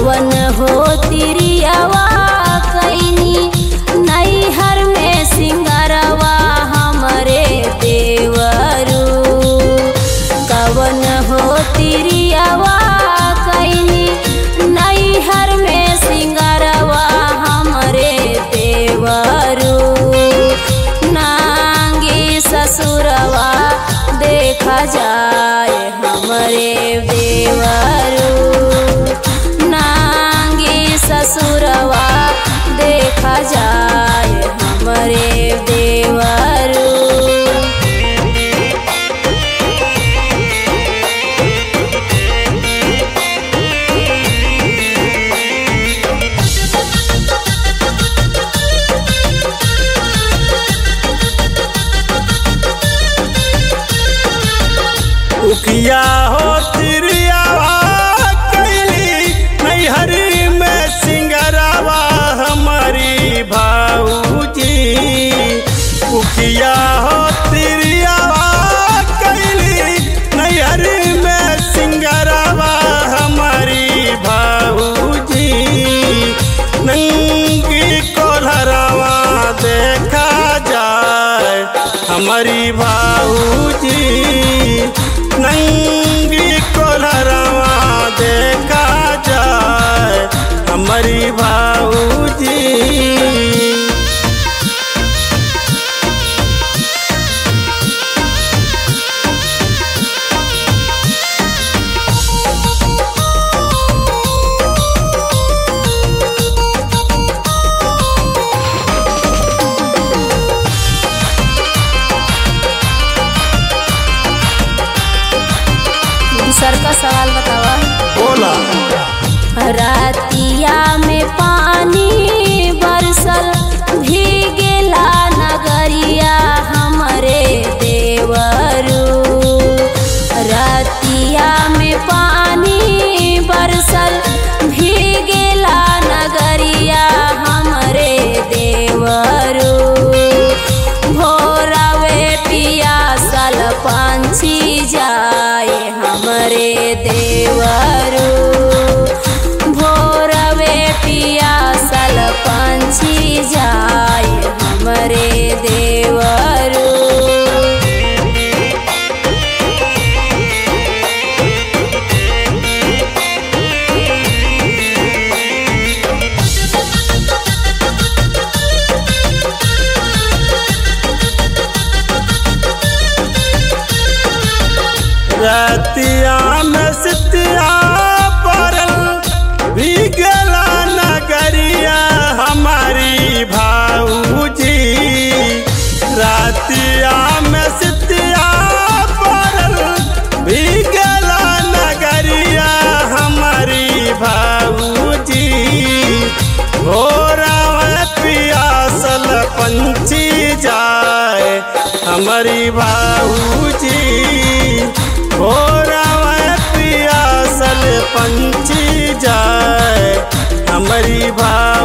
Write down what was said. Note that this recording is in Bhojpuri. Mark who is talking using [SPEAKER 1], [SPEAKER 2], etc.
[SPEAKER 1] कवन हो तिरियावा कैनी नैहर में सिंगरवा हमरे देवरू। कवन हो तिरियावा कैनी नैहर में सिंगरवा हमरे देवरू। नांगी ससुरवा देखा जाए हमरे देवरू। नांगी ससुरवा देखा जाए हमरे देवरू।
[SPEAKER 2] उखिया हो तिरियावा कैली नैहर में सिंगरवा हमारी भाऊजी। उखिया हो तिरियावा कैली नैहर में सिंगरवा हमारी भाऊजी। नंगी कोल्हरवा देखा जाए हमारी भाऊजी। नंगी कोल्हरवा देखा जाए हमारी भाऊजी।
[SPEAKER 1] सर का सवाल बतावा।
[SPEAKER 2] बोला।
[SPEAKER 1] रातिया में पानी बरसल भीगेला नगरिया हमरे देवरू। रातिया में पानी बरसल भीगेला नगरिया हमरे देवरू। भोरवे पियासल पंछी जाए हमरे देवरू। भोरवे पियासल पंछी जाए हमरे देवरू।
[SPEAKER 2] रतिया में सितिया परल भीगला नगरिया हमारी भाऊजी। रतिया में सितिया परल भीगला नगरिया हमारी भाऊजी। भोरवा पियासल पंछी जाए हमारी भाऊजी। भोरवा पियासल पंछी जाए हमारी भाऊजी।